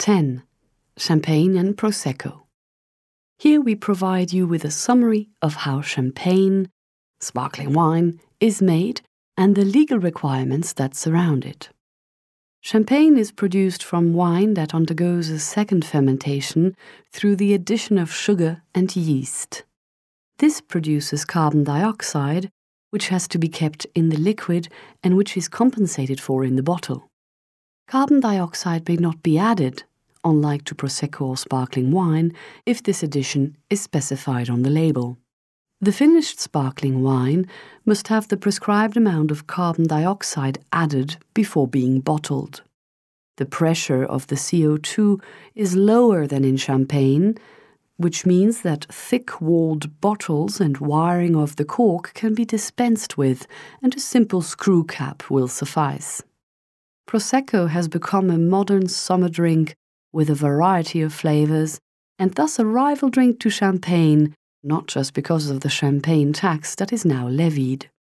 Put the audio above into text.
10. Champagne and Prosecco. Here we provide you with a summary of how champagne, sparkling wine, is made and the legal requirements that surround it. Champagne is produced from wine that undergoes a second fermentation through the addition of sugar and yeast. This produces carbon dioxide, which has to be kept in the liquid and which is compensated for in the bottle. Carbon dioxide may not be added, unlike to Prosecco or sparkling wine, if this addition is specified on the label. The finished sparkling wine must have the prescribed amount of carbon dioxide added before being bottled. The pressure of the CO2 is lower than in champagne, which means that thick-walled bottles and wiring of the cork can be dispensed with, and a simple screw cap will suffice. Prosecco has become a modern summer drink with a variety of flavors, and thus a rival drink to champagne, not just because of the champagne tax that is now levied.